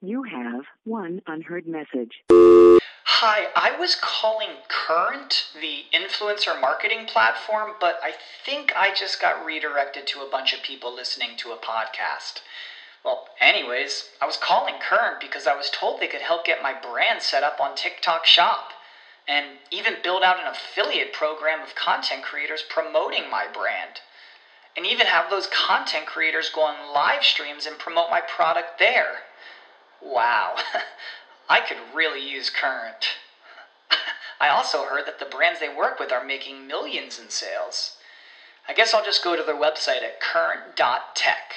You have one unheard message. Hi, I was calling Current, the influencer marketing platform, but I think I just got redirected to a bunch of people listening to a podcast. Well, anyways, I was calling Current because I was told they could help get my brand set up on TikTok Shop and even build out an affiliate program of content creators promoting my brand. And even have those content creators go on live streams and promote my product there. Wow, I could really use Current. I also heard that the brands they work with are making millions in sales. I guess I'll just go to their website at current.tech.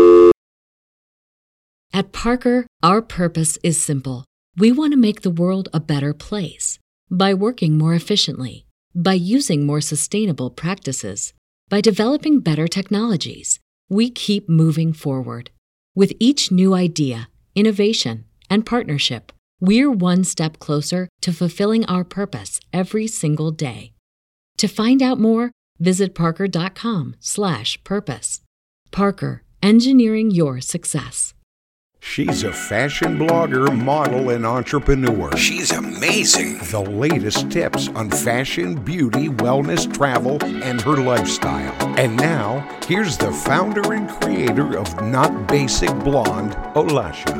At Parker, our purpose is simple. We want to make the world a better place by working more efficiently, by using more sustainable practices, by developing better technologies. We keep moving forward. With each new idea, innovation, and partnership, we're one step closer to fulfilling our purpose every single day. To find out more, visit parker.com/purpose. Parker, engineering your success. She's a fashion blogger, model, and entrepreneur. She's amazing. The latest tips on fashion, beauty, wellness, travel, and her lifestyle. And now, here's the founder and creator of Not Basic Blonde, Olasha.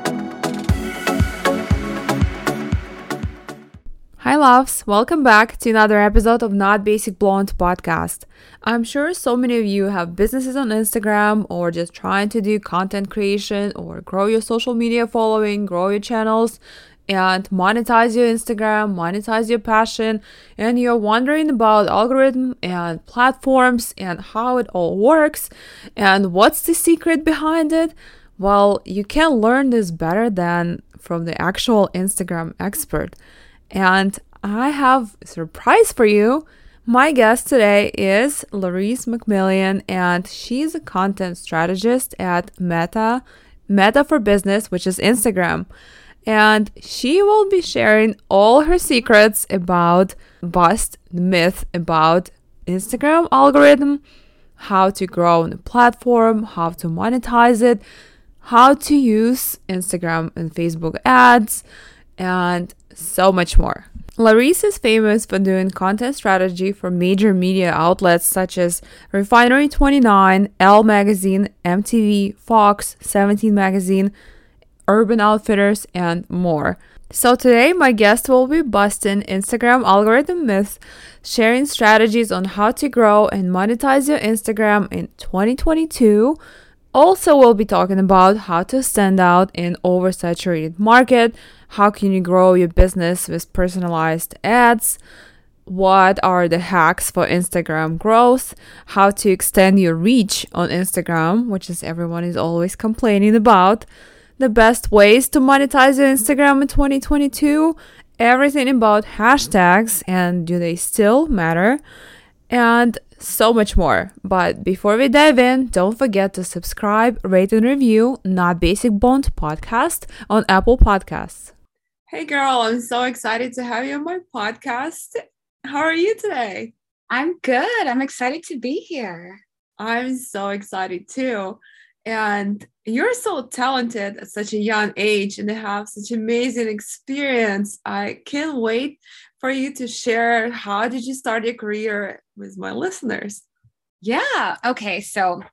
Hi loves, welcome back to another episode of Not Basic Blonde podcast. I'm sure so many of you have businesses on Instagram or just trying to do content creation or grow your social media following, grow your channels and monetize your Instagram, monetize your passion, and you're wondering about algorithm and platforms and how it all works and what's the secret behind it. Well, you can learn this better than from the actual Instagram expert. And I have a surprise for you. My guest today is Laurice McMillian, and she's a content strategist at Meta for Business, which is Instagram. And she will be sharing all her secrets about bust the myth about Instagram algorithm, how to grow on the platform, how to monetize it, how to use Instagram and Facebook ads, and so much more. Laurice is famous for doing content strategy for major media outlets such as Refinery 29, Elle Magazine, MTV, Fox, 17 Magazine, Urban Outfitters, and more. So today my guest will be busting Instagram algorithm myths, sharing strategies on how to grow and monetize your Instagram in 2022. Also, we'll be talking about how to stand out in oversaturated market, how can you grow your business with personalized ads, what are the hacks for Instagram growth, how to extend your reach on Instagram, which is everyone is always complaining about, the best ways to monetize your Instagram in 2022, everything about hashtags and do they still matter, and so much more. But before we dive in, don't forget to subscribe, rate, and review Not Basic Blonde podcast on Apple Podcasts. Hey girl, I'm so excited to have you on my podcast. How are you today? I'm good. I'm excited to be here. I'm so excited too. And you're so talented at such a young age and have such amazing experience. I can't wait for you to share how did you start your career with my listeners. Yeah. Okay. So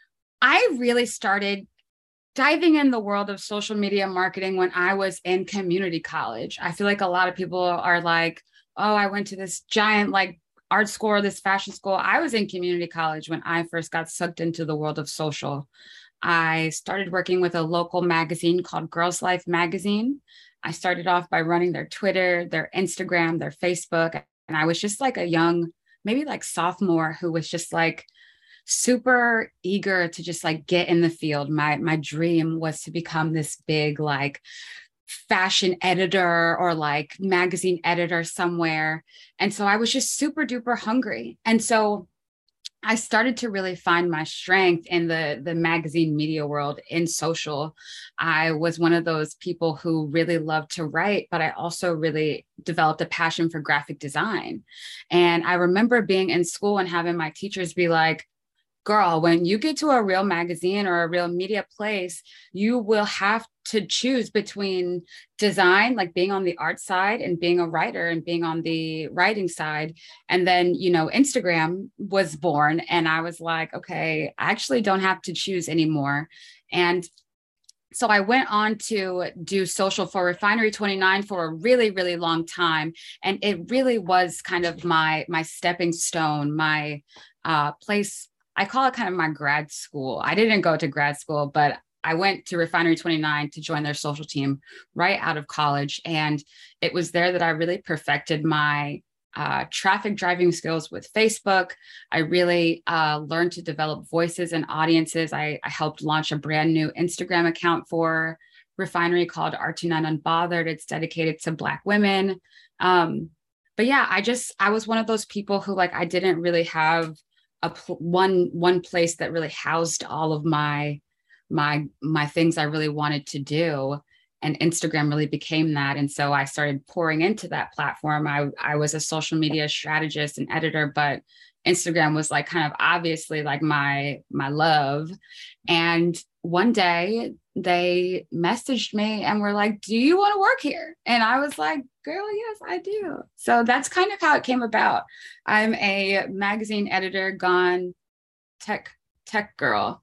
I really started diving in the world of social media marketing when I was in community college. I feel like a lot of people are like, oh, I went to this giant like art school or this fashion school. I was in community college when I first got sucked into the world of social. I started working with a local magazine called Girls Life Magazine. I started off by running their Twitter, their Instagram, their Facebook. And I was just like a young, maybe like sophomore who was just like super eager to just like get in the field. My dream was to become this big like fashion editor or like magazine editor somewhere. And so I was just super duper hungry. And so I started to really find my strength in the magazine media world in social. I was one of those people who really loved to write, but I also really developed a passion for graphic design. And I remember being in school and having my teachers be like, girl, when you get to a real magazine or a real media place, you will have to choose between design, like being on the art side, and being a writer and being on the writing side. And then, Instagram was born, and I was like, okay, I actually don't have to choose anymore. And so I went on to do social for Refinery 29 for a really, really long time. And it really was kind of my stepping stone, my place. I call it kind of my grad school. I didn't go to grad school, but I went to Refinery 29 to join their social team right out of college. And it was there that I really perfected my traffic driving skills with Facebook. I really learned to develop voices and audiences. I helped launch a brand new Instagram account for Refinery called R29 Unbothered. It's dedicated to Black women. But yeah, I was one of those people who, like, I didn't really have one place that really housed all of my things I really wanted to do. And Instagram really became that. And so I started pouring into that platform. I was a social media strategist and editor, but Instagram was like kind of obviously like my love. And one day they messaged me and were like, do you want to work here? And I was like, girl, yes, I do. So that's kind of how it came about. I'm a magazine editor gone tech girl.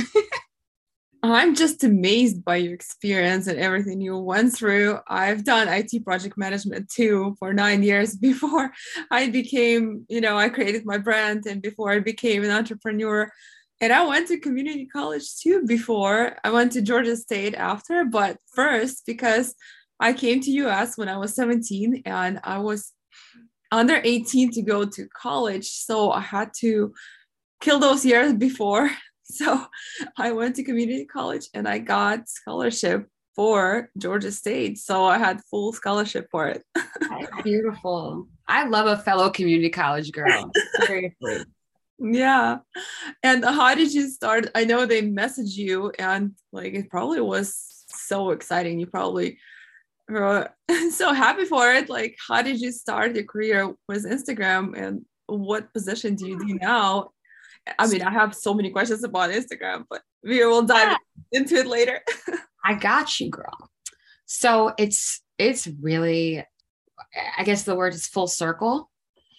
I'm just amazed by your experience and everything you went through. I've done IT project management too for 9 years before I became, I created my brand, and before I became an entrepreneur. And I went to community college too before. I went to Georgia State after, but first because I came to US when I was 17 and I was under 18 to go to college. So I had to kill those years before. So I went to community college and I got scholarship for Georgia State. So I had full scholarship for it. Beautiful. I love a fellow community college girl. Seriously. Yeah. And how did you start? I know they messaged you and like it probably was so exciting. You probably were so happy for it. Like, how did you start your career with Instagram, and what position do you do now? I mean, I have so many questions about Instagram, but we will dive into it later. I got you, girl. So it's really, I guess the word is full circle.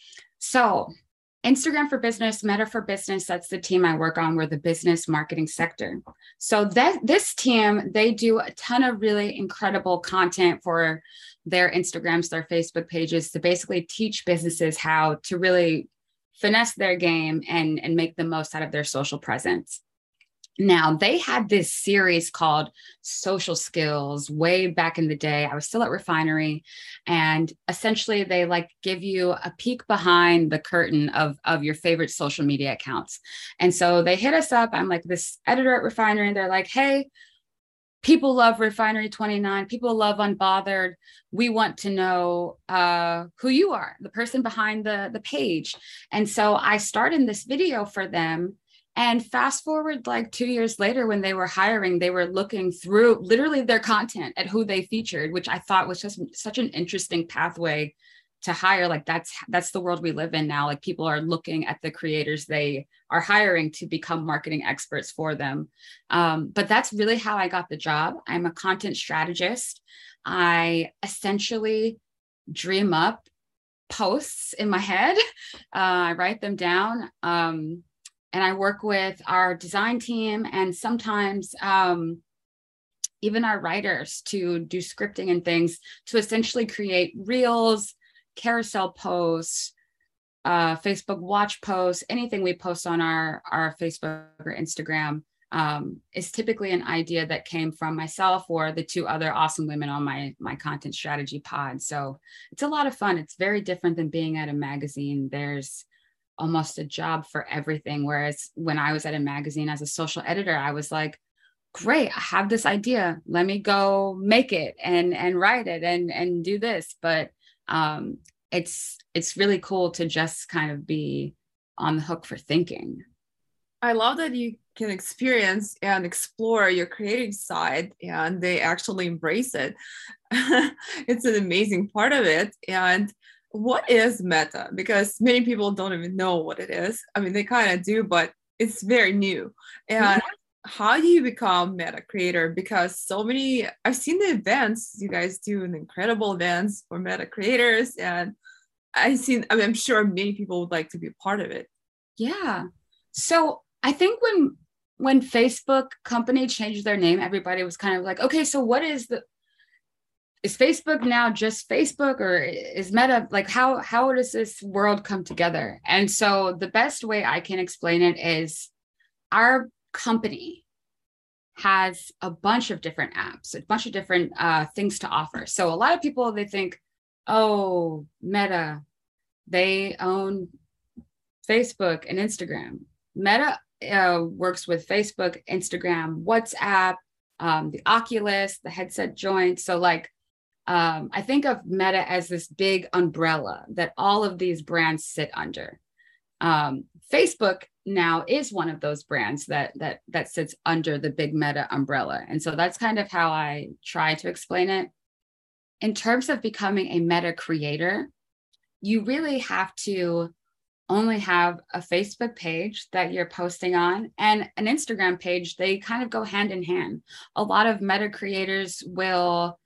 So Instagram for Business, Meta for Business, that's the team I work on. We're the business marketing sector. So this team, they do a ton of really incredible content for their Instagrams, their Facebook pages, to basically teach businesses how to really finesse their game and make the most out of their social presence. Now, they had this series called Social Skills way back in the day. I was still at Refinery, and essentially they like give you a peek behind the curtain of your favorite social media accounts. And so they hit us up. I'm like this editor at Refinery, and they're like, hey, people love Refinery 29. People love Unbothered. We want to know who you are, the person behind the page. And so I started this video for them. And fast forward like 2 years later, when they were hiring, they were looking through literally their content at who they featured, which I thought was just such an interesting pathway to hire. Like that's the world we live in now. Like people are looking at the creators they are hiring to become marketing experts for them. But that's really how I got the job. I'm a content strategist. I essentially dream up posts in my head. I write them down. And I work with our design team and sometimes even our writers to do scripting and things to essentially create reels, carousel posts, Facebook watch posts. Anything we post on our Facebook or Instagram is typically an idea that came from myself or the two other awesome women on my content strategy pod. So it's a lot of fun. It's very different than being at a magazine. There's almost a job for everything. Whereas when I was at a magazine as a social editor, I was like, great, I have this idea. Let me go make it and write it and do this. But it's really cool to just kind of be on the hook for thinking. I love that you can experience and explore your creative side and they actually embrace it. It's an amazing part of it. And what is Meta? Because many people don't even know what it is. I mean, they kind of do, but it's very new. And how do you become meta creator? Because I've seen the events, you guys do an incredible events for meta creators, and I'm sure many people would like to be a part of it. Yeah. So I think when Facebook company changed their name, everybody was kind of like, okay, so is Facebook now just Facebook, or is Meta, like how does this world come together? And so the best way I can explain it is our company has a bunch of different apps, a bunch of different things to offer. So a lot of people, they think, oh, Meta, they own Facebook and Instagram. Meta works with Facebook, Instagram, WhatsApp, the Oculus, the headset joint. So like, I think of Meta as this big umbrella that all of these brands sit under. Facebook now is one of those brands that sits under the big Meta umbrella. And so that's kind of how I try to explain it. In terms of becoming a Meta creator, you really have to only have a Facebook page that you're posting on and an Instagram page. They kind of go hand in hand. A lot of Meta creators will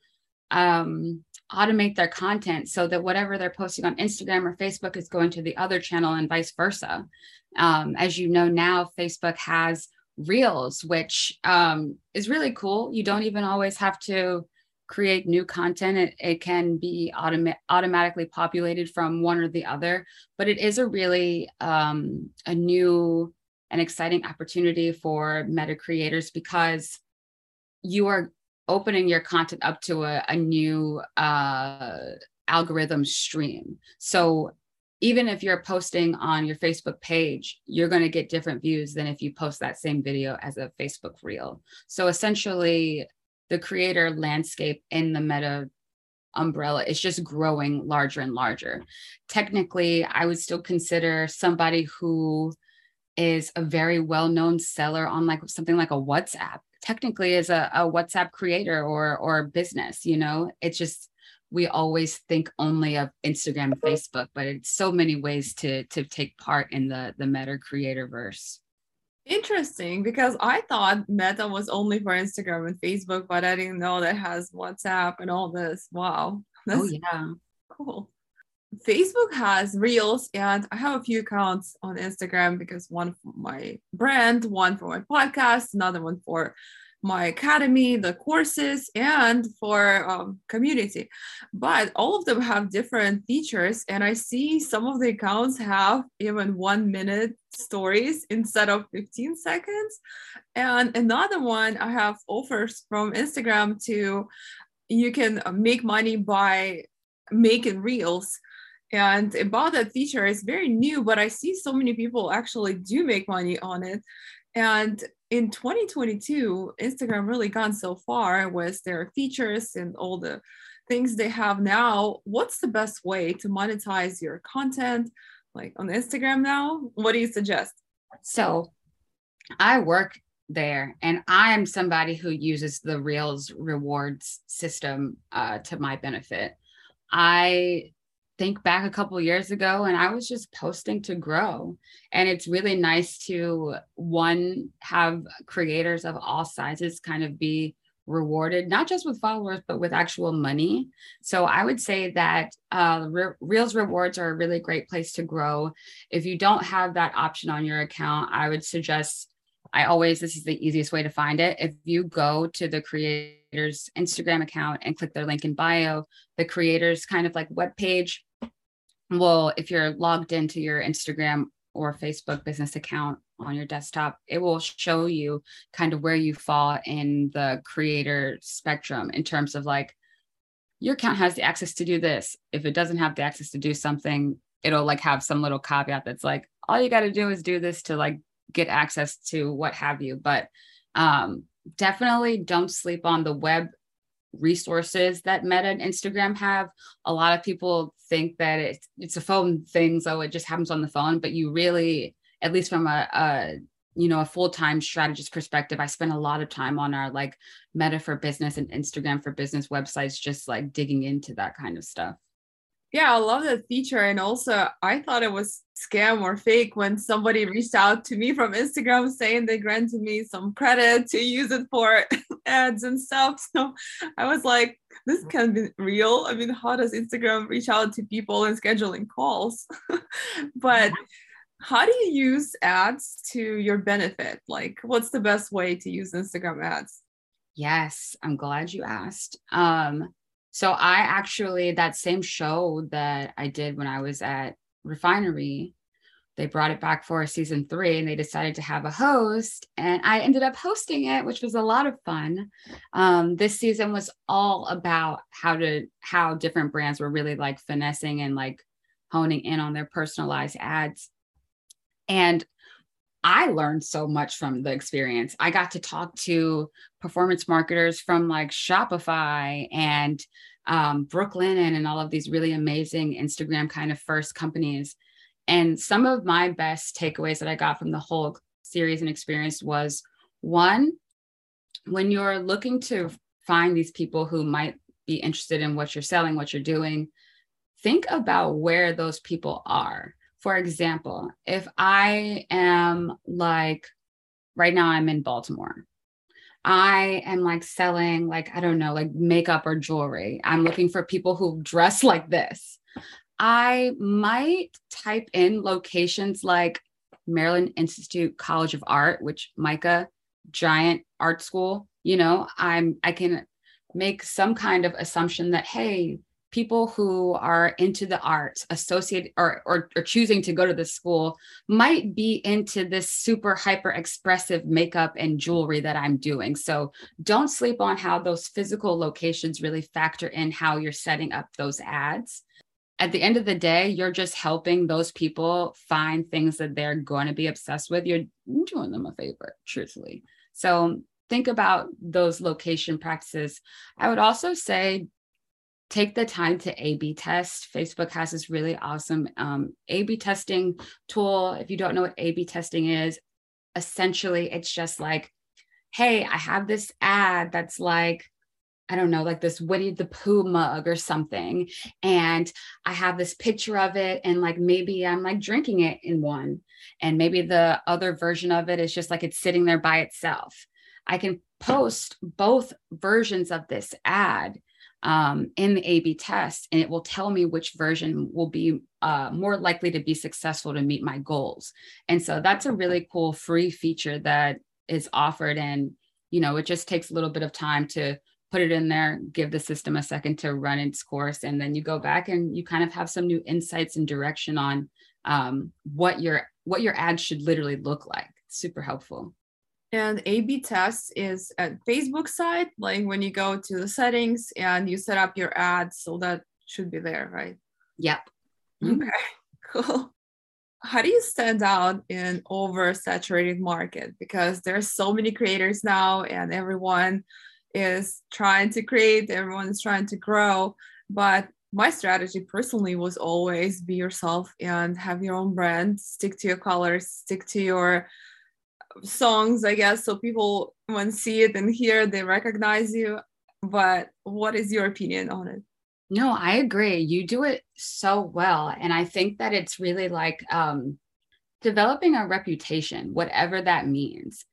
automate their content so that whatever they're posting on Instagram or Facebook is going to the other channel and vice versa. As you know, now Facebook has Reels, which is really cool. You don't even always have to create new content. It can be automatically populated from one or the other, but it is a really a new and exciting opportunity for Meta creators because you are opening your content up to a new algorithm stream. So even if you're posting on your Facebook page, you're going to get different views than if you post that same video as a Facebook reel. So essentially, the creator landscape in the Meta umbrella is just growing larger and larger. Technically, I would still consider somebody who is a very well-known seller on like something like a WhatsApp technically is a WhatsApp creator or business. You know, it's just, we always think only of Instagram and Facebook, but it's so many ways to take part in the Meta creator verse. Interesting, because I thought Meta was only for Instagram and Facebook, but I didn't know that has WhatsApp and all this. Wow. That's yeah. Cool. Facebook has Reels, and I have a few accounts on Instagram because one for my brand, one for my podcast, another one for my academy, the courses, and for community. But all of them have different features, and I see some of the accounts have even 1 minute stories instead of 15 seconds. And another one, I have offers from Instagram to, you can make money by making reels. And about that feature, it's very new, but I see so many people actually do make money on it. And in 2022, Instagram really gone so far with their features and all the things they have now. What's the best way to monetize your content, like on Instagram now? What do you suggest? So I work there, and I'm somebody who uses the Reels rewards system to my benefit. I think back a couple of years ago and I was just posting to grow. And it's really nice to, one, have creators of all sizes kind of be rewarded, not just with followers, but with actual money. So I would say that Reels rewards are a really great place to grow. If you don't have that option on your account, I would suggest, this is the easiest way to find it. If you go to the creator's Instagram account and click their link in bio, the creator's kind of like webpage, well, if you're logged into your Instagram or Facebook business account on your desktop, it will show you kind of where you fall in the creator spectrum in terms of like, your account has the access to do this. If it doesn't have the access to do something, it'll like have some little caveat that's like, all you got to do is do this to like get access to what have you. But definitely don't sleep on the web resources that Meta and Instagram have. A lot of people think that it's a phone thing, so it just happens on the phone, but you really, at least from a full-time strategist perspective, I spend a lot of time on our like Meta for Business and Instagram for Business websites, just like digging into that kind of stuff. Yeah, I love that feature. And also, I thought it was scam or fake when somebody reached out to me from Instagram saying they granted me some credit to use it for ads and stuff. So I was like, this can be real. I mean, how does Instagram reach out to people and scheduling calls? But how do you use ads to your benefit? Like, what's the best way to use Instagram ads? Yes, I'm glad you asked. So I actually, that same show that I did when I was at Refinery, they brought it back for season 3 and they decided to have a host, and I ended up hosting it, which was a lot of fun. This season was all about how different brands were really like finessing and like honing in on their personalized ads. And I learned so much from the experience. I got to talk to performance marketers from like Shopify and Brooklinen and all of these really amazing Instagram kind of first companies. And some of my best takeaways that I got from the whole series and experience was, one, when you're looking to find these people who might be interested in what you're selling, what you're doing, think about where those people are. For example, if I am like, right now I'm in Baltimore, I am like selling like, I don't know, like makeup or jewelry. I'm looking for people who dress like this. I might type in locations like Maryland Institute College of Art, which MICA, giant art school, I can make some kind of assumption that, hey, people who are into the arts associated or choosing to go to this school might be into this super hyper expressive makeup and jewelry that I'm doing. So don't sleep on how those physical locations really factor in how you're setting up those ads. At the end of the day, you're just helping those people find things that they're going to be obsessed with. You're doing them a favor, truthfully. So think about those location practices. I would also say, take the time to A/B test. Facebook has this really awesome A/B testing tool. If you don't know what A/B testing is, essentially it's just like, hey, I have this ad that's like, I don't know, like this Winnie the Pooh mug or something. And I have this picture of it. And like, maybe I'm like drinking it in one. And maybe the other version of it is just like it's sitting there by itself. I can post both versions of this ad in the A/B test, and it will tell me which version will be more likely to be successful to meet my goals. And so that's a really cool free feature that is offered. And, it just takes a little bit of time to put it in there, give the system a second to run its course. And then you go back and you kind of have some new insights and direction on what your ad should literally look like. Super helpful. And A/B test is at Facebook side, like when you go to the settings and you set up your ads, so that should be there, right? Yep. Okay, cool. How do you stand out in oversaturated market? Because there's so many creators now and everyone is trying to create, everyone is trying to grow. But my strategy personally was always be yourself and have your own brand, stick to your colors, stick to your songs, I guess, so people when see it and hear, they recognize you. But what is your opinion on it? No, I agree. You do it so well. And I think that it's really like developing a reputation, whatever that means.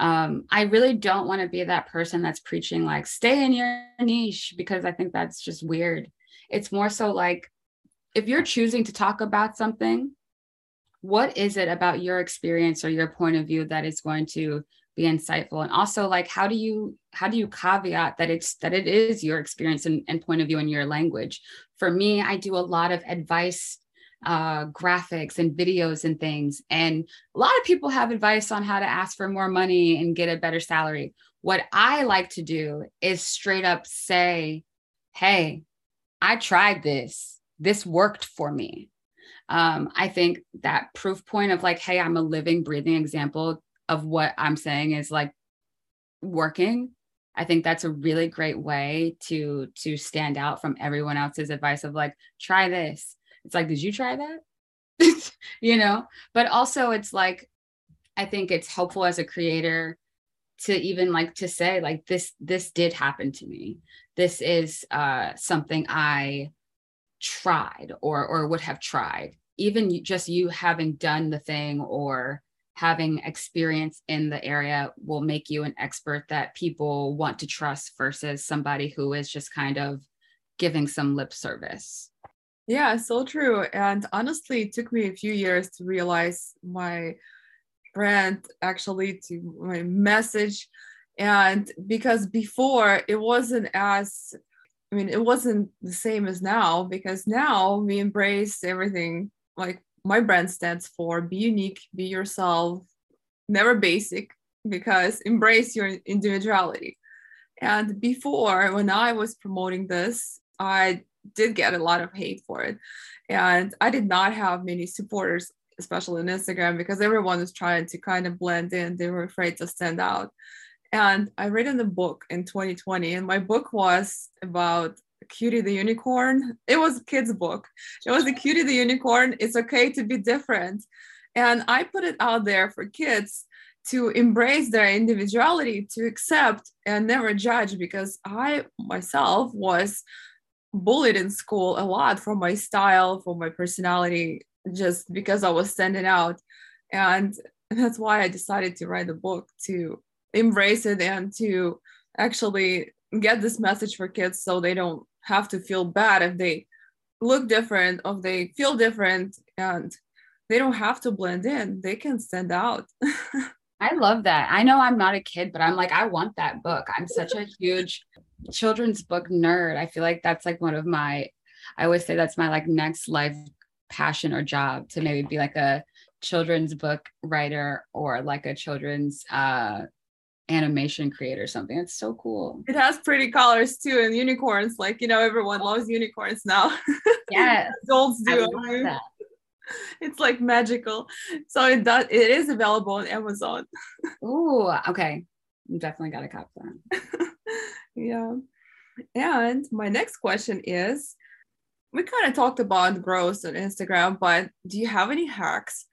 I really don't want to be that person that's preaching like stay in your niche, because I think that's just weird. It's more so like, if you're choosing to talk about something, what is it about your experience or your point of view that is going to be insightful? And also, like, how do you caveat that it is your experience and point of view in your language? For me, I do a lot of advice graphics and videos and things, and a lot of people have advice on how to ask for more money and get a better salary. What I like to do is straight up say, hey, I tried this worked for me. I think that proof point of like, hey, I'm a living, breathing example of what I'm saying is like working. I think that's a really great way to stand out from everyone else's advice of like, try this. It's like, did you try that? But also it's like, I think it's helpful as a creator to even like to say like, this did happen to me. This is something I tried or would have tried. Even just you having done the thing or having experience in the area will make you an expert that people want to trust versus somebody who is just kind of giving some lip service. Yeah, so true. And honestly, it took me a few years to realize my brand, actually, to my message. And because before it wasn't it wasn't the same as now, because now we embrace everything. Like my brand stands for be unique, be yourself, never basic, because embrace your individuality. And before, when I was promoting this, I did get a lot of hate for it. And I did not have many supporters, especially on Instagram, because everyone was trying to kind of blend in. They were afraid to stand out. And I read in the book in 2020, and my book was about Cutie the Unicorn. It was a kid's book. It was a Cutie the Unicorn. It's okay to be different. And I put it out there for kids to embrace their individuality, to accept and never judge, because I myself was bullied in school a lot for my style, for my personality, just because I was standing out. And that's why I decided to write the book, to embrace it and to actually get this message for kids so they don't have to feel bad if they look different, or if they feel different, and they don't have to blend in. They can stand out. I love that. I know I'm not a kid, but I'm like, I want that book. I'm such a huge children's book nerd. I feel like that's like one of my, I always say that's my like next life passion or job, to maybe be like a children's book writer or like a children's animation creator or something. It's so cool. It has pretty colors too, and unicorns. Like, everyone loves unicorns now. Yeah, adults do. I love that. It's like magical. So it is available on Amazon. Ooh, okay. Definitely got to cop that. Yeah. And my next question is, we kind of talked about growth on Instagram, but do you have any hacks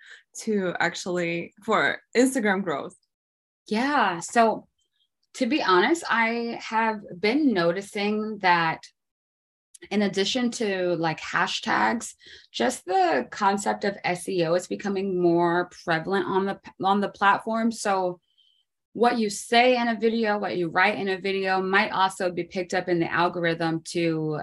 for Instagram growth? Yeah. So to be honest, I have been noticing that in addition to like hashtags, just the concept of SEO is becoming more prevalent on the platform. So what you say in a video, what you write in a video might also be picked up in the algorithm to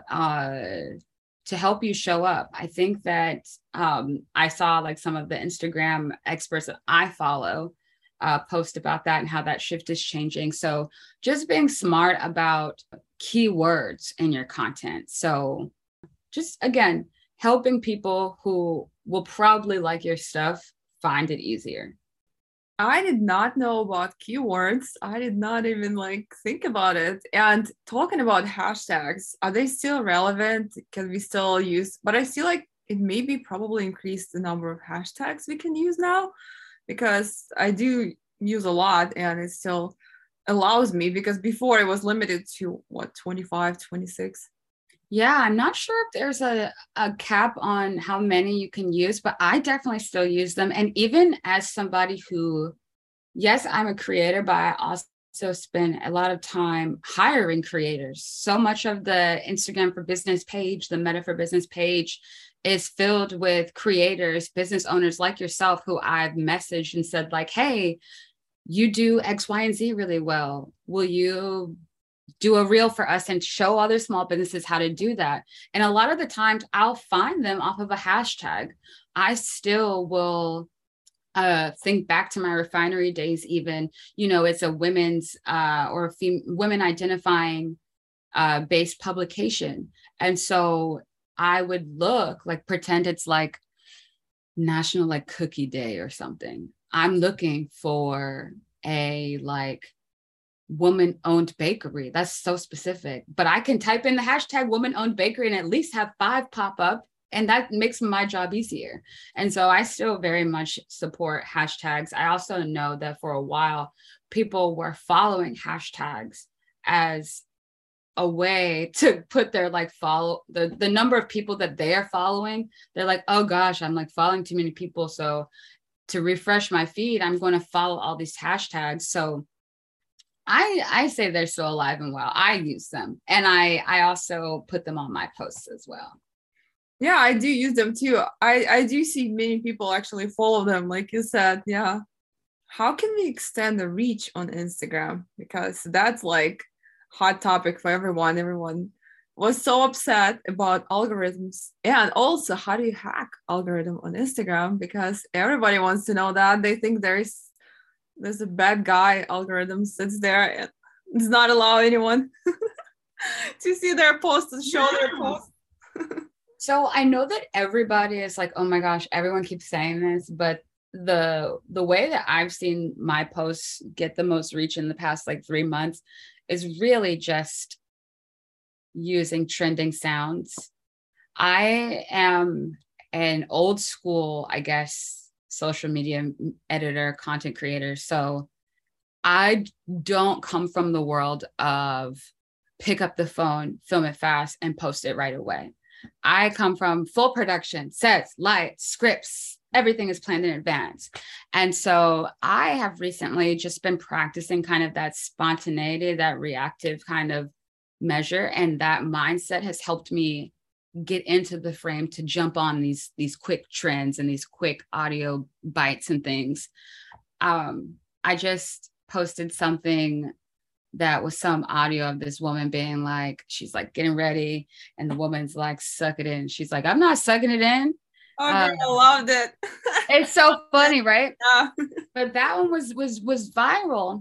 help you show up. I think that I saw like some of the Instagram experts that I follow post about that and how that shift is changing. So just being smart about keywords in your content. So just, again, helping people who will probably like your stuff find it easier. I did not know about keywords. I did not even think about it. And talking about hashtags, are they still relevant? Can we still use, but I feel like it maybe probably increased the number of hashtags we can use now, because I do use a lot and it still allows me, because before it was limited to 25, 26. Yeah, I'm not sure if there's a cap on how many you can use, but I definitely still use them. And even as somebody who, yes, I'm a creator, but I also spend a lot of time hiring creators. So much of the Instagram for Business page, the Meta for Business page, is filled with creators, business owners like yourself, who I've messaged and said like, hey, you do X, Y, and Z really well. Will you do a reel for us and show other small businesses how to do that? And a lot of the times I'll find them off of a hashtag. I still will think back to my refinery days, even, it's a women's or women identifying based publication. And so I would pretend it's like National Cookie Day or something. I'm looking for a woman-owned bakery. That's so specific, but I can type in the hashtag woman-owned bakery and at least have 5 pop up, and that makes my job easier. And so I still very much support hashtags. I also know that for a while, people were following hashtags as a way to put their follow the number of people that they are following. They're like, oh gosh, I'm following too many people. So to refresh my feed, I'm going to follow all these hashtags. So I say they're still alive and well. I use them. And I also put them on my posts as well. Yeah, I do use them too. I do see many people actually follow them, like you said. Yeah. How can we extend the reach on Instagram? Because that's like hot topic for everyone. Everyone was so upset about algorithms. And also, how do you hack algorithm on Instagram? Because everybody wants to know that. They think there's a bad guy algorithm sits there and does not allow anyone to see their posts and show their posts. So I know that everybody is like, oh my gosh, everyone keeps saying this, but the way that I've seen my posts get the most reach in the past like 3 months is really just using trending sounds. I am an old school, I guess, social media editor, content creator. So I don't come from the world of pick up the phone, film it fast, and post it right away. I come from full production, sets, lights, scripts, everything is planned in advance. And so I have recently just been practicing kind of that spontaneity, that reactive kind of measure. And that mindset has helped me get into the frame to jump on these quick trends and these quick audio bites and things. I just posted something that was some audio of this woman being like, she's like getting ready, and the woman's like, suck it in. She's like, I'm not sucking it in. Oh, girl, I loved it. It's so funny, right? Yeah. But that one was viral.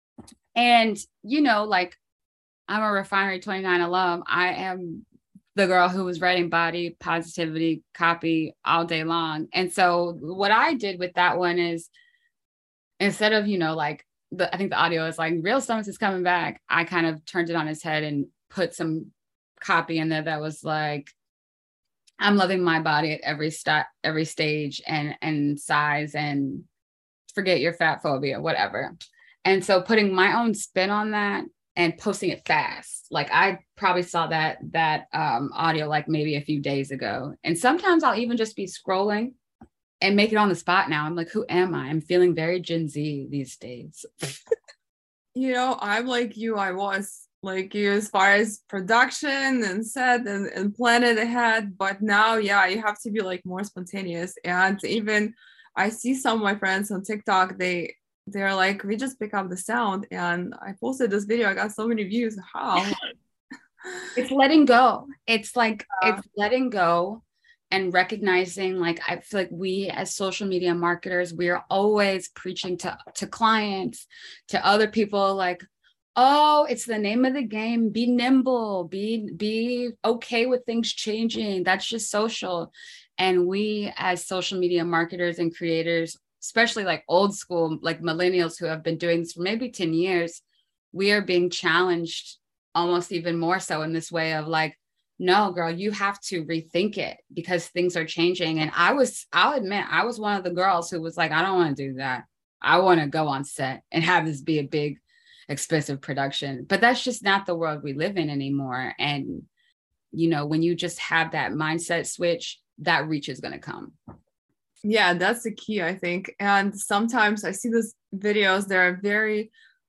And, you know, like, I'm a Refinery 29 alum. I am the girl who was writing body positivity copy all day long. And so what I did with that one is, instead of, you know, like, I think the audio is like, real stomachs is coming back, I kind of turned it on its head and put some copy in there that was like, I'm loving my body at every stage and size, and forget your fat phobia, whatever. And so putting my own spin on that and posting it fast. Like, I probably saw that audio like maybe a few days ago. And sometimes I'll even just be scrolling and make it on the spot now. I'm like, who am I? I'm feeling very Gen Z these days. You know, I'm like you. I was like you as far as production and set and plan it ahead. But now, yeah, you have to be like more spontaneous. And even I see some of my friends on TikTok, they're like, we just pick up the sound. And I posted this video. I got so many views. How? It's letting go. It's like, it's letting go. And recognizing, like, I feel like we as social media marketers, we are always preaching to clients, to other people, like, oh, it's the name of the game. Be nimble, be okay with things changing. That's just social. And we as social media marketers and creators, especially like old school, like millennials who have been doing this for maybe 10 years, we are being challenged almost even more so in this way of like, no, girl, you have to rethink it because things are changing. And I'll admit, I was one of the girls who was like, I don't want to do that. I want to go on set and have this be a big, expensive production. But that's just not the world we live in anymore. And, you know, when you just have that mindset switch, that reach is going to come. Yeah, that's the key, I think. And sometimes I see these videos, they're very,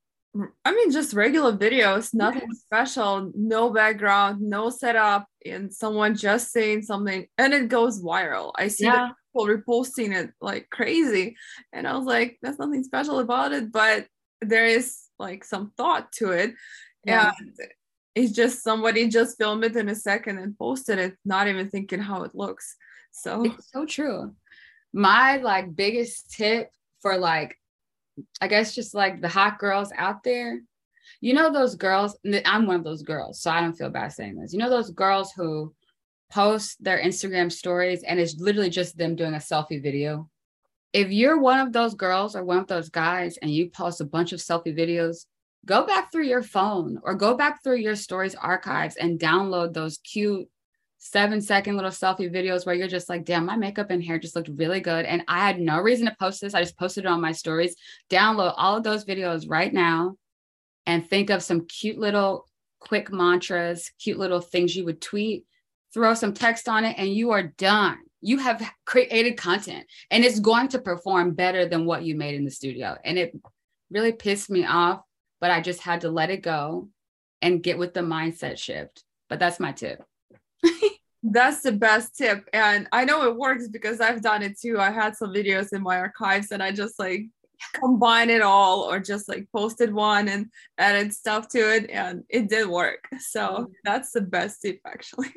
just regular videos, nothing special, no background, no setup, and someone just saying something and it goes viral. I see that people reposting it like crazy. And I was like, there's nothing special about it, but there is like some thought to it. Yeah. And it's just somebody just filmed it in a second and posted it, not even thinking how it looks. So it's so true. My like biggest tip for like, I guess just like the hot girls out there, you know, those girls, I'm one of those girls, so I don't feel bad saying this. You know, those girls who post their Instagram stories and it's literally just them doing a selfie video. If you're one of those girls or one of those guys and you post a bunch of selfie videos, go back through your phone or go back through your stories archives and download those cute 7-second little selfie videos where you're just like, damn, my makeup and hair just looked really good. And I had no reason to post this. I just posted it on my stories. Download all of those videos right now and think of some cute little quick mantras, cute little things you would tweet, throw some text on it, and you are done. You have created content and it's going to perform better than what you made in the studio. And it really pissed me off, but I just had to let it go and get with the mindset shift. But that's my tip. That's the best tip. And I know it works because I've done it too. I had some videos in my archives and I just like combine it all or just like posted one and added stuff to it and it did work. So that's the best tip actually.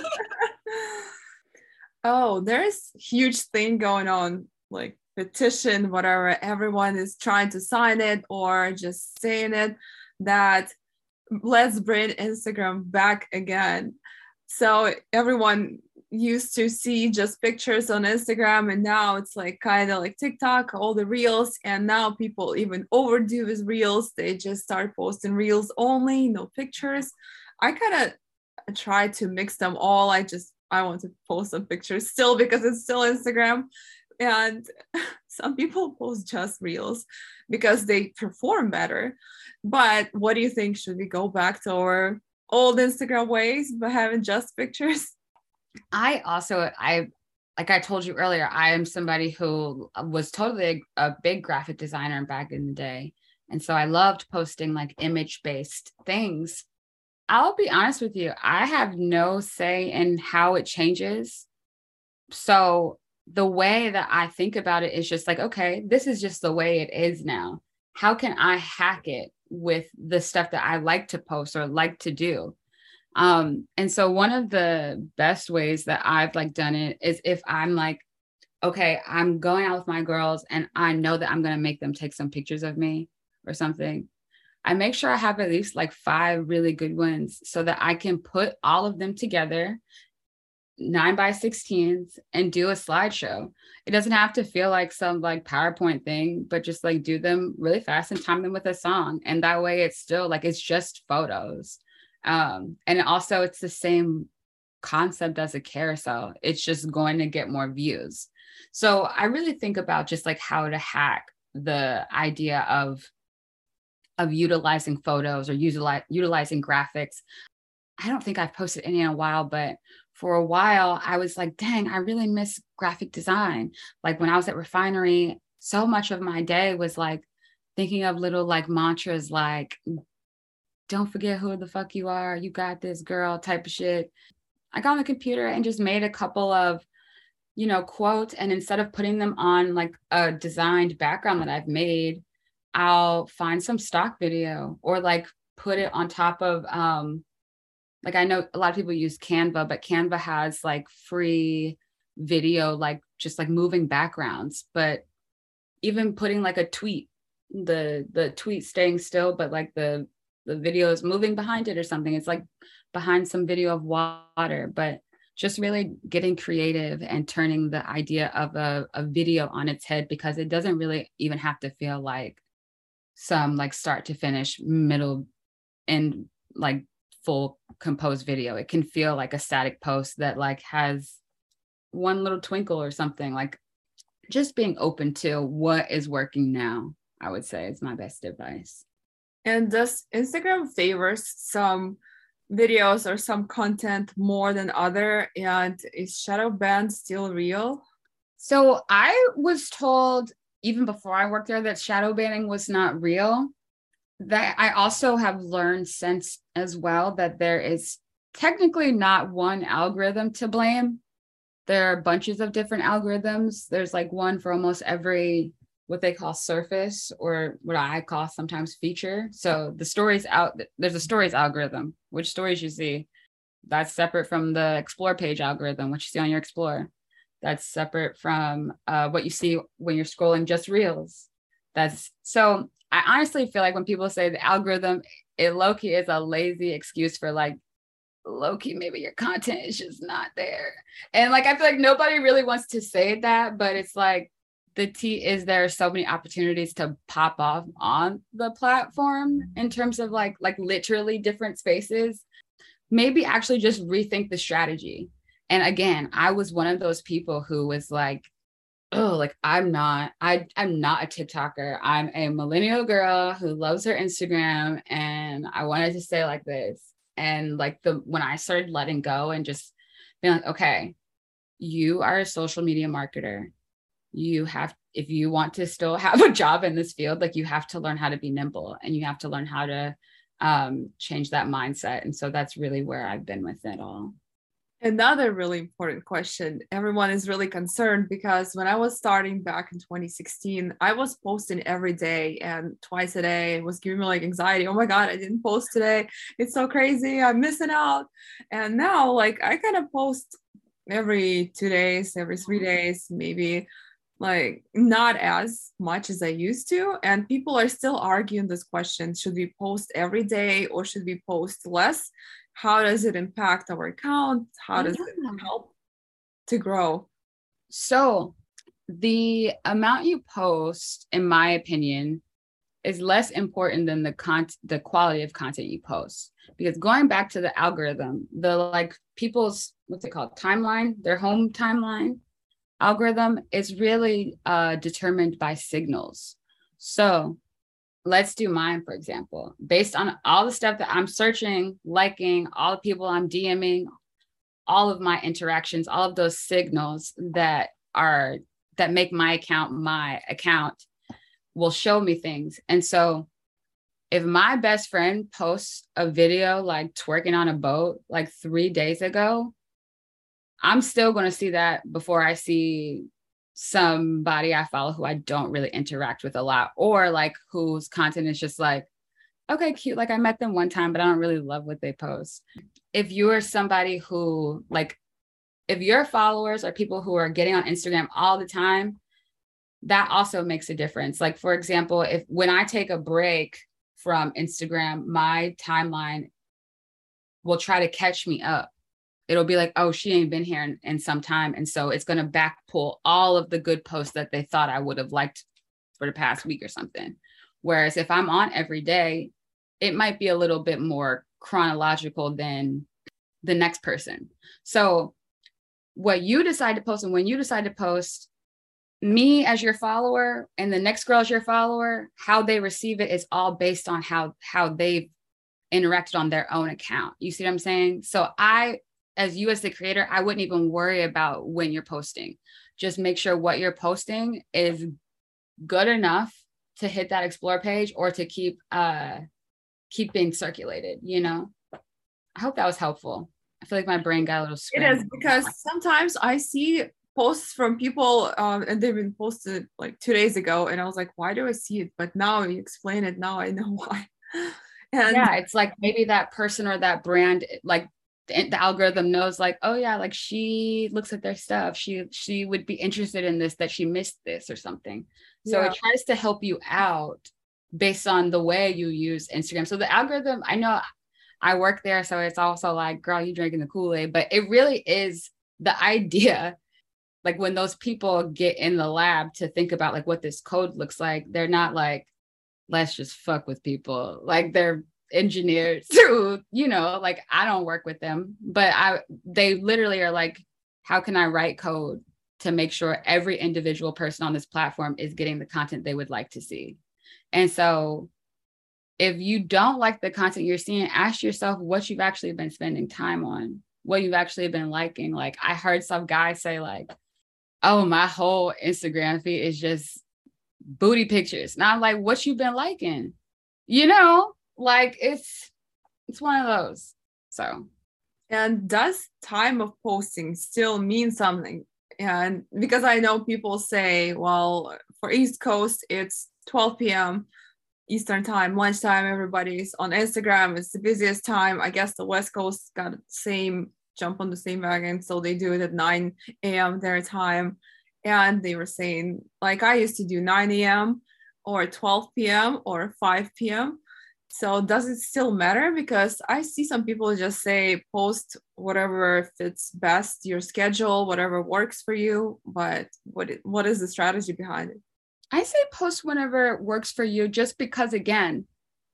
Oh, there's huge thing going on, like petition, whatever. Everyone is trying to sign it or just saying it that let's bring Instagram back again. So everyone used to see just pictures on Instagram and now it's like kind of like TikTok, all the reels, and now people even overdo with reels. They just start posting reels only, no pictures. I kind of try to mix them all. I want to post some pictures still because it's still Instagram. And some people post just reels because they perform better. But what do you think? Should we go back to our old Instagram ways but having just pictures? I like I told you earlier, I am somebody who was totally a big graphic designer back in the day. And so I loved posting like image-based things. I'll be honest with you, I have no say in how it changes. So the way that I think about it is just like, okay, this is just the way it is now. How can I hack it with the stuff that I like to post or like to do? And so one of the best ways that I've like done it is if I'm like, okay, I'm going out with my girls and I know that I'm going to make them take some pictures of me or something. I make sure I have at least like 5 really good ones so that I can put all of them together 9x16s and do a slideshow. It doesn't have to feel like some like PowerPoint thing, but just like do them really fast and time them with a song. And that way it's still like, it's just photos. And also it's the same concept as a carousel. It's just going to get more views. So I really think about just like how to hack the idea of utilizing photos or utilizing graphics. I don't think I've posted any in a while, but for a while I was like, dang, I really miss graphic design. Like when I was at Refinery, so much of my day was like thinking of little like mantras like, don't forget who the fuck you are. You got this, girl, type of shit. I got on the computer and just made a couple of, quotes. And instead of putting them on like a designed background that I've made, I'll find some stock video or like put it on top of, like I know a lot of people use Canva, but Canva has like free video, like just like moving backgrounds, but even putting like a tweet, the tweet staying still, but like the video is moving behind it or something. It's like behind some video of water, but just really getting creative and turning the idea of a video on its head, because it doesn't really even have to feel like some like start to finish, middle and like full composed video. It can feel like a static post that like has one little twinkle or something. Like just being open to what is working now, I would say is my best advice. And does Instagram favors some videos or some content more than other? And is shadow ban still real? So I was told even before I worked there that shadow banning was not real. That I also have learned since as well that there is technically not one algorithm to blame. There are bunches of different algorithms. There's like one for almost every what they call surface, or what I call sometimes feature. So the stories out, there's a stories algorithm, which stories you see. That's separate from the explore page algorithm, which you see on your Explorer. That's separate from what you see when you're scrolling just reels. So I honestly feel like when people say the algorithm, it low-key is a lazy excuse for like, low-key, maybe your content is just not there. And like, I feel like nobody really wants to say that, but it's like, the T is there are so many opportunities to pop off on the platform in terms of like literally different spaces. Maybe actually just rethink the strategy. And again, I was one of those people who was like, oh, like I'm not a TikToker. I'm a millennial girl who loves her Instagram, and I wanted to say like this. And like when I started letting go and just being like, okay, you are a social media marketer. You have, if you want to still have a job in this field, like you have to learn how to be nimble and you have to learn how to change that mindset. And so that's really where I've been with it all. Another really important question. Everyone is really concerned because when I was starting back in 2016, I was posting every day and twice a day. It was giving me like anxiety. Oh my God, I didn't post today. It's so crazy. I'm missing out. And now, like, I kind of post every 2 days, every 3 days, maybe, like not as much as I used to. And people are still arguing this question: should we post every day or should we post less? How does it impact our account? How does it help to grow? So the amount you post, in my opinion, is less important than the quality of content you post. Because going back to the algorithm, the like people's, what's it called, timeline, their home timeline algorithm is really determined by signals. So let's do mine, for example, based on all the stuff that I'm searching, liking, all the people I'm DMing, all of my interactions, all of those signals that make my account will show me things. And so if my best friend posts a video like twerking on a boat like 3 days ago, I'm still going to see that before I see somebody I follow who I don't really interact with a lot, or like whose content is just like, okay, cute. Like I met them one time, but I don't really love what they post. If you're somebody who like, if your followers are people who are getting on Instagram all the time, that also makes a difference. Like, for example, when I take a break from Instagram, my timeline will try to catch me up. It'll be like, oh, she ain't been here in some time. And so it's going to back pull all of the good posts that they thought I would have liked for the past week or something. Whereas if I'm on every day, it might be a little bit more chronological than the next person. So what you decide to post and when you decide to post, me as your follower and the next girl as your follower, how they receive it is all based on how they've interacted on their own account. You see what I'm saying? So as you as the creator, I wouldn't even worry about when you're posting. Just make sure what you're posting is good enough to hit that explore page or to keep being circulated, you know? I hope that was helpful. I feel like my brain got a little scrambled. It is, because sometimes I see posts from people and they've been posted like 2 days ago and I was like, why do I see it? But now you explain it, now I know why. And yeah, it's like maybe that person or that brand, like the algorithm knows like, oh yeah, like she looks at their stuff, she would be interested in this, that she missed this or something. So it tries to help you out based on the way you use Instagram. So the algorithm, I know I work there, so it's also like, girl, you drinking the Kool-Aid, but it really is the idea. Like when those people get in the lab to think about like what this code looks like, they're not like, let's just fuck with people. Like they're engineers who, you know, like I don't work with them, but they literally are like, how can I write code to make sure every individual person on this platform is getting the content they would like to see? And so if you don't like the content you're seeing, ask yourself what you've actually been spending time on, what you've actually been liking. Like I heard some guy say like, oh, my whole Instagram feed is just booty pictures. And I'm like, what you been liking? You know, like it's one of those. So. And does time of posting still mean something? And because I know people say, well, for East Coast, it's 12 p.m. Eastern time, lunchtime, everybody's on Instagram. It's the busiest time. I guess the West Coast got the same, jump on the same wagon. So they do it at 9 a.m. their time. And they were saying, like, I used to do 9 a.m. or 12 p.m. or 5 p.m. So does it still matter? Because I see some people just say post whatever fits best your schedule, whatever works for you. But what is the strategy behind it? I say post whenever it works for you, just because, again,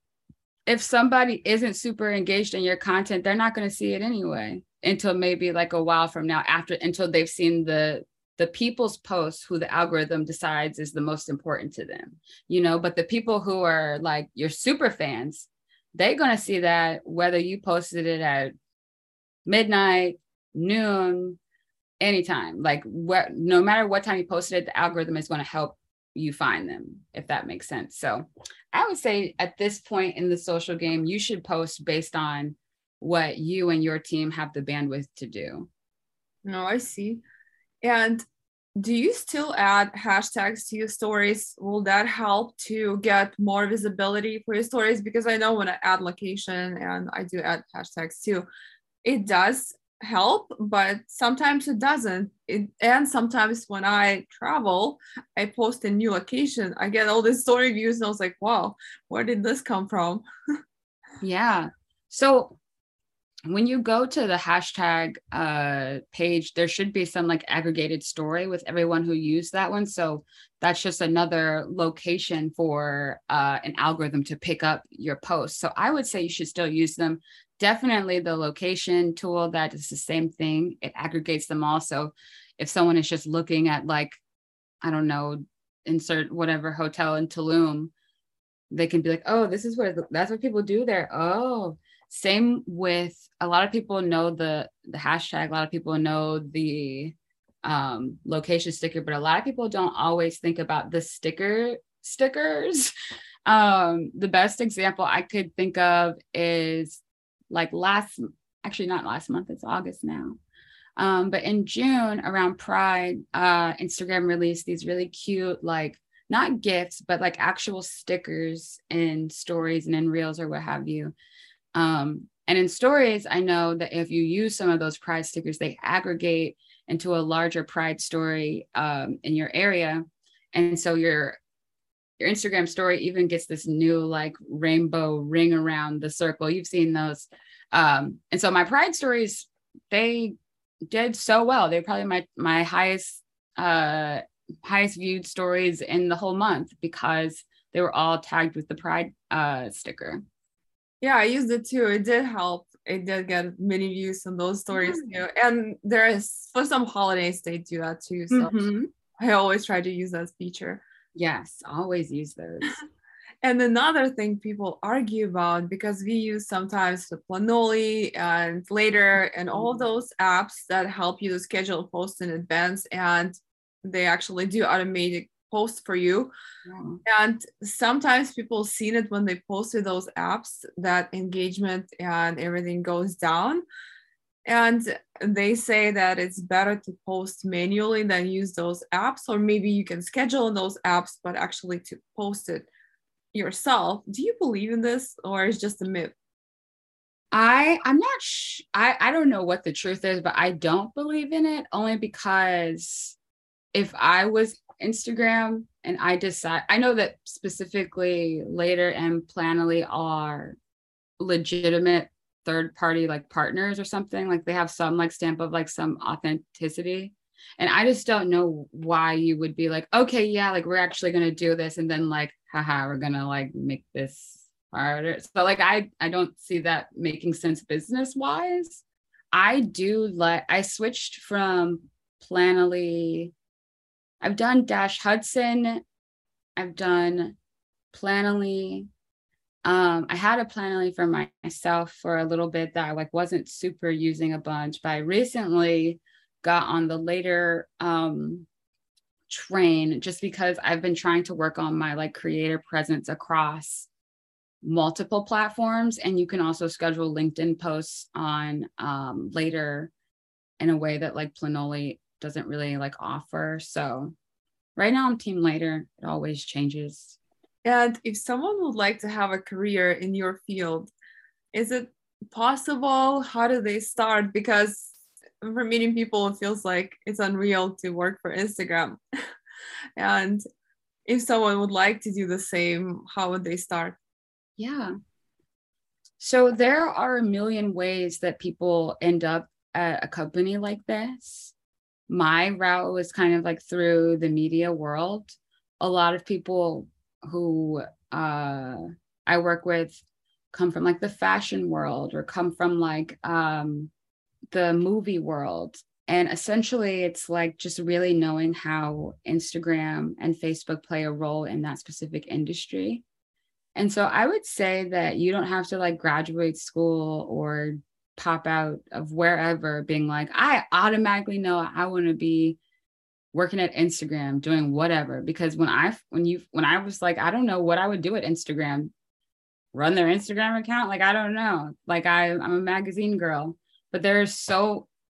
if somebody isn't super engaged in your content, they're not going to see it anyway until maybe like a while from now, until they've seen the people's posts who the algorithm decides is the most important to them, you know. But the people who are like your super fans, they're going to see that whether you posted it at midnight, noon, anytime, like no matter what time you posted it, the algorithm is going to help you find them, if that makes sense. So I would say at this point in the social game, you should post based on what you and your team have the bandwidth to do. No, I see. And do you still add hashtags to your stories? Will that help to get more visibility for your stories? Because I know when I add location and I do add hashtags too, it does help, but sometimes it doesn't. And sometimes when I travel, I post a new location, I get all these story views, and I was like, wow, where did this come from? Yeah. So when you go to the hashtag page, there should be some like aggregated story with everyone who used that one. So that's just another location for an algorithm to pick up your post. So I would say you should still use them. Definitely the location tool, that is the same thing. It aggregates them all. So if someone is just looking at like, I don't know, insert whatever hotel in Tulum, they can be like, oh, this is that's what people do there. Oh, same with a lot of people know the hashtag. A lot of people know the location sticker, but a lot of people don't always think about the stickers. The best example I could think of is like actually not last month, it's August now. But in June around Pride, Instagram released these really cute, like not gifts, but like actual stickers in stories and in reels or what have you. And in stories, I know that if you use some of those Pride stickers, they aggregate into a larger Pride story in your area. And so your Instagram story even gets this new like rainbow ring around the circle. You've seen those. And so my Pride stories, they did so well. They're probably my highest viewed stories in the whole month because they were all tagged with the Pride sticker. Yeah, I used it too. It did help. It did get many views on those stories too. And there is, for some holidays, they do that too. So I always try to use that feature. Yes, always use those. And another thing people argue about, because we use sometimes the Planoly and Later and all of those apps that help you to schedule posts in advance, and they actually do automatic posts for you. And sometimes people seen it when they posted those apps that engagement and everything goes down. And they say that it's better to post manually than use those apps, or maybe you can schedule those apps, but actually to post it yourself. Do you believe in this, or is just a myth? I'm not I don't know what the truth is, but I don't believe in it, only because if I was Instagram and I know that specifically Later and Planoly are legitimate third party like partners or something, like they have some like stamp of like some authenticity, and I just don't know why you would be like, okay, yeah, like we're actually going to do this, and then like, haha, we're going to like make this harder. So like I don't see that making sense business wise. I switched from Planoly. I've done Dash Hudson. I've done Planoly. I had a Planoly for myself for a little bit that I like wasn't super using a bunch, but I recently got on the Later train just because I've been trying to work on my like creator presence across multiple platforms, and you can also schedule LinkedIn posts on Later in a way that like Planoly doesn't really like offer. So right now I'm team Later. It always changes. And if someone would like to have a career in your field, is it possible? How do they start? Because for many people, it feels like it's unreal to work for Instagram. And if someone would like to do the same, how would they start? Yeah. So there are a million ways that people end up at a company like this. My route was kind of like through the media world. A lot of people who I work with come from like the fashion world or come from like the movie world. And essentially it's like just really knowing how Instagram and Facebook play a role in that specific industry. And so I would say that you don't have to like graduate school or pop out of wherever being like, I automatically know I want to be working at Instagram, doing whatever. Because when I was like, I don't know what I would do at Instagram, run their Instagram account. Like, I don't know. Like I'm a magazine girl, but there's so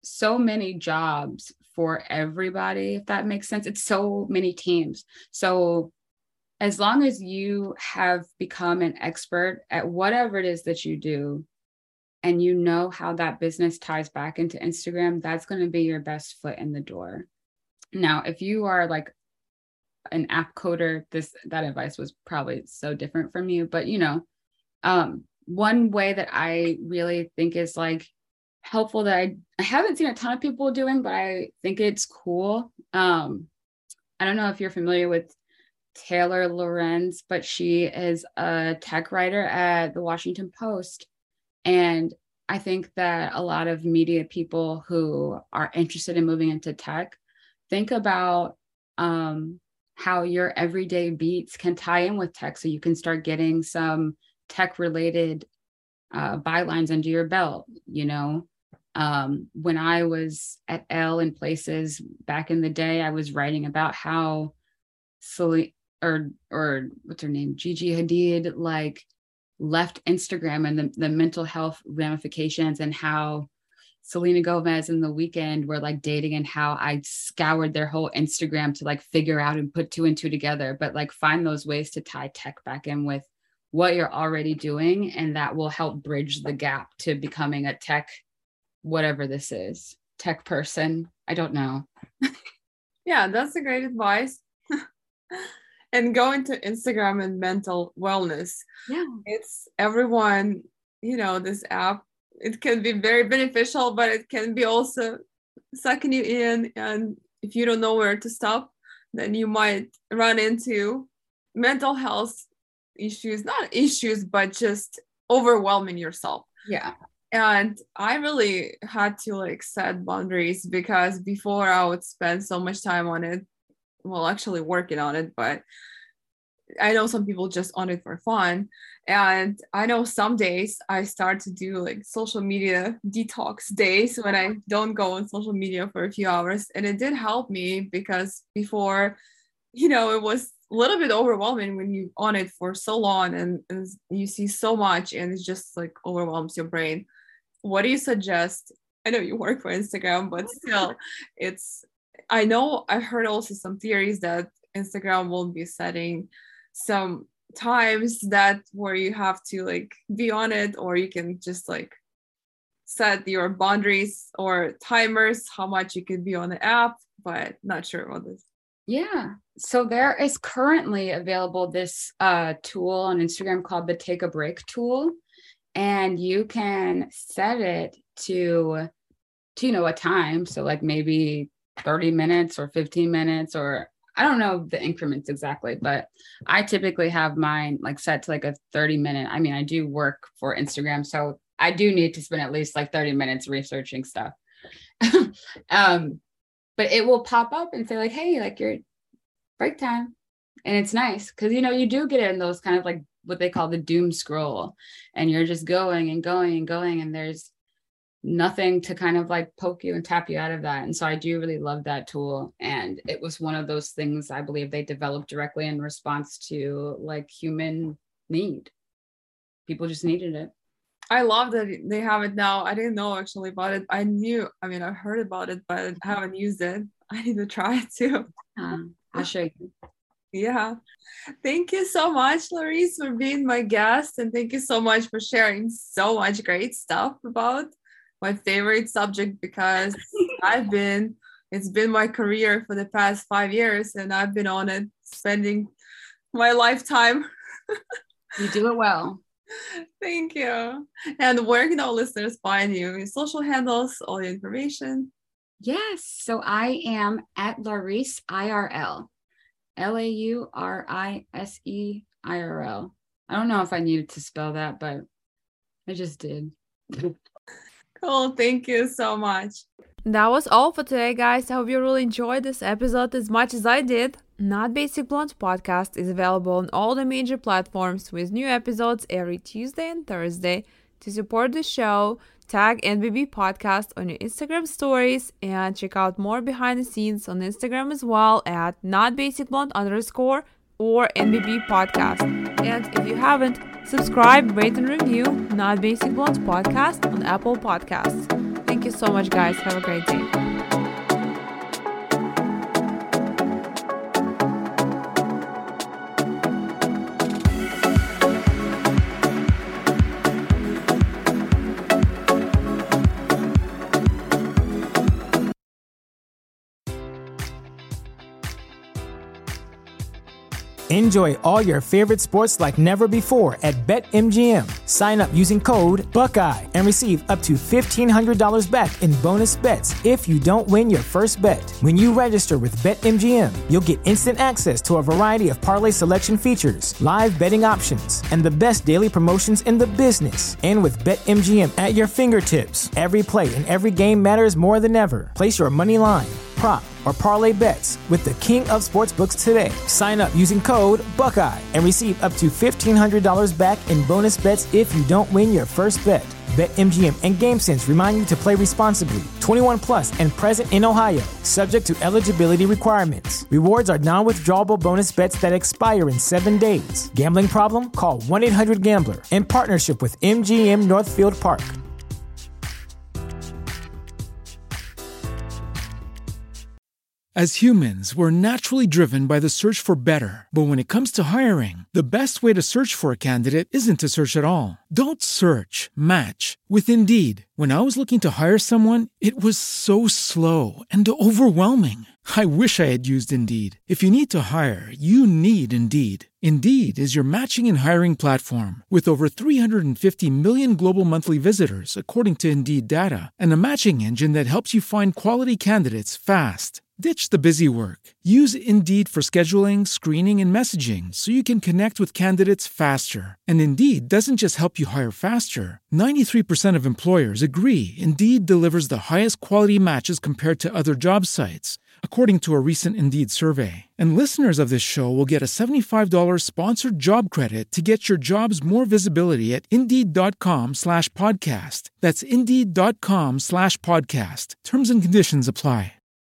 so many jobs for everybody, if that makes sense. It's so many teams. So as long as you have become an expert at whatever it is that you do, and you know how that business ties back into Instagram, that's going to be your best foot in the door. Now, if you are like an app coder, that advice was probably so different from you. But, one way that I really think is like helpful that I haven't seen a ton of people doing, but I think it's cool. I don't know if you're familiar with Taylor Lorenz, but she is a tech writer at the Washington Post. And I think that a lot of media people who are interested in moving into tech, think about how your everyday beats can tie in with tech. So you can start getting some tech related bylines under your belt. When I was at Elle and places back in the day, I was writing about how or what's her name, Gigi Hadid, like left Instagram and the mental health ramifications, and how Selena Gomez and The Weeknd were like dating, and how I scoured their whole Instagram to like figure out and put 2 and 2 together, but like find those ways to tie tech back in with what you're already doing. And that will help bridge the gap to becoming a tech, whatever this is, tech person. I don't know. Yeah, that's a great advice. And going to Instagram and mental wellness. Yeah. It's everyone, this app, it can be very beneficial, but it can be also sucking you in. And if you don't know where to stop, then you might run into mental health issues, not issues, but just overwhelming yourself. Yeah. And I really had to like set boundaries, because before I would spend so much time on it, well, actually working on it, but I know some people just on it for fun. And I know some days I start to do like social media detox days when I don't go on social media for a few hours. And it did help me, because before, it was a little bit overwhelming when you're on it for so long and you see so much, and it just like overwhelms your brain. What do you suggest? I know you work for Instagram, but still, I heard also some theories that Instagram will be setting some times that where you have to like be on it, or you can just like set your boundaries or timers, how much you can be on the app, but not sure about this. Yeah. So there is currently available this tool on Instagram called the Take a Break tool. And you can set it to a time. So like maybe 30 minutes or 15 minutes, or I don't know the increments exactly, but I typically have mine like set to like a 30-minute. I mean, I do work for Instagram, so I do need to spend at least like 30 minutes researching stuff. But it will pop up and say like, hey, like your break time. And it's nice because, you do get in those kind of like what they call the doom scroll, and you're just going and going and going, and there's nothing to kind of like poke you and tap you out of that. And so I do really love that tool. And it was one of those things I believe they developed directly in response to like human need. People just needed it. I love that they have it now. I didn't know actually about it. I heard about it, but I haven't used it. I need to try it too. I'll show you. Yeah. Thank you so much, Laurice, for being my guest. And thank you so much for sharing so much great stuff about my favorite subject, because it's been my career for the past 5 years, and I've been on it, spending my lifetime. You do it well. Thank you. And where can our listeners find you? Your social handles, all the information. Yes. So I am at Laurice IRL. LAURISEIRL. I don't know if I needed to spell that, but I just did. Cool. Thank you so much. That was all for today, guys. I hope you really enjoyed this episode as much as I did. Not Basic Blonde podcast is available on all the major platforms with new episodes every Tuesday and Thursday. To support the show, tag NBB Podcast on your Instagram stories and check out more behind the scenes on Instagram as well at notbasicblonde_ or NBB Podcast. And if you haven't, subscribe, rate and review Not Basic Blonde podcast on Apple Podcasts. Thank you so much, guys. Have a great day. Enjoy all your favorite sports like never before at BetMGM. Sign up using code Buckeye and receive up to $1,500 back in bonus bets if you don't win your first bet. When you register with BetMGM, you'll get instant access to a variety of parlay selection features, live betting options, and the best daily promotions in the business. And with BetMGM at your fingertips, every play and every game matters more than ever. Place your money line, prop, or parlay bets with the king of sportsbooks today. Sign up using code Buckeye and receive up to $1,500 back in bonus bets if you don't win your first bet. BetMGM and GameSense remind you to play responsibly. 21 plus and present in Ohio, subject to eligibility requirements. Rewards are non-withdrawable bonus bets that expire in 7 days. Gambling problem? Call 1-800-GAMBLER in partnership with MGM Northfield Park. As humans, we're naturally driven by the search for better. But when it comes to hiring, the best way to search for a candidate isn't to search at all. Don't search, match with Indeed. When I was looking to hire someone, it was so slow and overwhelming. I wish I had used Indeed. If you need to hire, you need Indeed. Indeed is your matching and hiring platform with over 350 million global monthly visitors, according to Indeed data, and a matching engine that helps you find quality candidates fast. Ditch the busy work. Use Indeed for scheduling, screening, and messaging so you can connect with candidates faster. And Indeed doesn't just help you hire faster. 93% of employers agree Indeed delivers the highest quality matches compared to other job sites, according to a recent Indeed survey. And listeners of this show will get a $75 sponsored job credit to get your jobs more visibility at Indeed.com/podcast. That's Indeed.com/podcast. Terms and conditions apply.